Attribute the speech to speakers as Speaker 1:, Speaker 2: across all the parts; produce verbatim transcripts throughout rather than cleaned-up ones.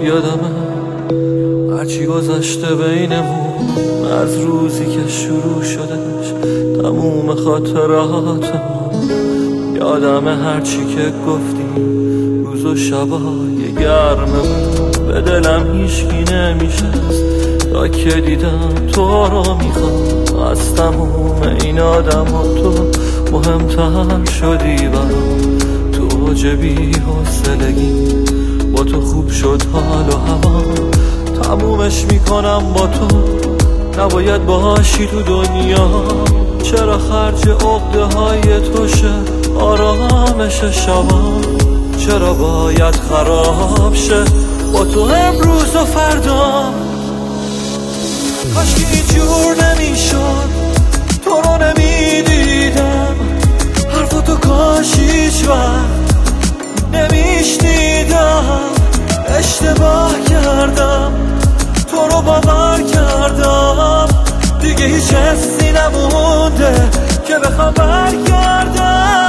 Speaker 1: یادمه هرچی گذشته بینمون از روزی که شروع شدش تموم خاطراتمون. یادمه هرچی که گفتیم روز و شبای گرممون به دلم هیچکی نمیشست تا که دیدم تو رو میخوام. از تموم این آدم و تو مهمتر شدی برام. تو جبی حوصلگی با تو خوب شد حال و هوا. تمومش میکنم با تو نباید باشی تو دنیا. چرا خرج عقده های تو شه آرامش شبا. چرا باید خراب شه با تو امروز و فردا. کاش که اینجور نمیشد تو رو نمیدیدم. حرفتو کاش هیچ وقت نمیشنیدم. اشتباه کردم تو رو باور کردم. دیگه هیچ حسی نمونده که بخوام برگردم.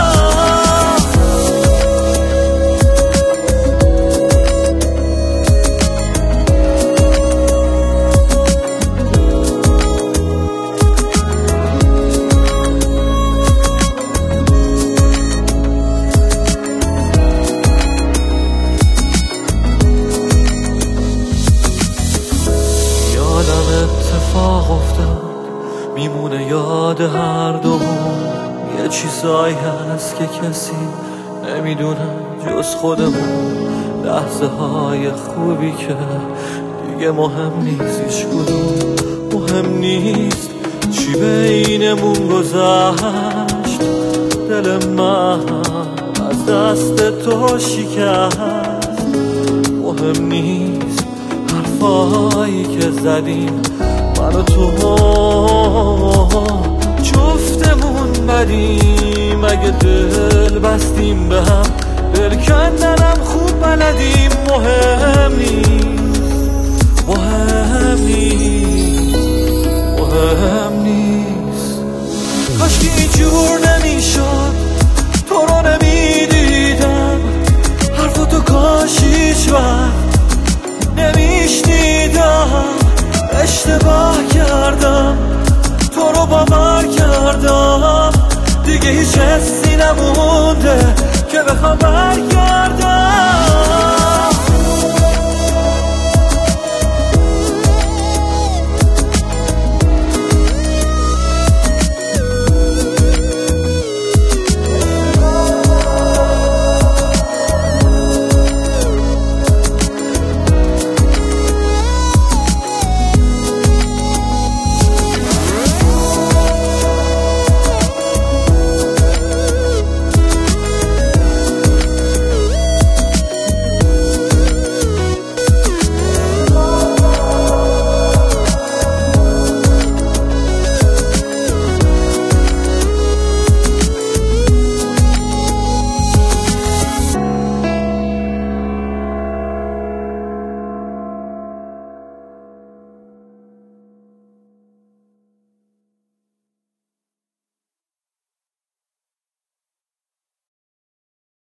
Speaker 1: اتفاق افتاد میمونه یاد هر دومون. یه چیزایی هست که کسی نمیدونه جز خودمون. لحظه های خوبی که دیگه مهم نیست هیچ کدوم. مهم نیست چی بینمون گذشت. دل من از دست تو شکست. مهم نیست حرفایی که زدیم من و تو جفتمون بدیم. اگه دل بستیم به هم دل کندنم خوب بلدیم. مهم نیست مهم نیست مهم نیست. کاش که اینجور نمیشد تو رو نمیدیدم. حرفتو کاش هیچ وقت نمیشنیدم. اشتباه کردم تو رو باور کردم. دیگه هیچ حسی نمونده که بخوام برگردم.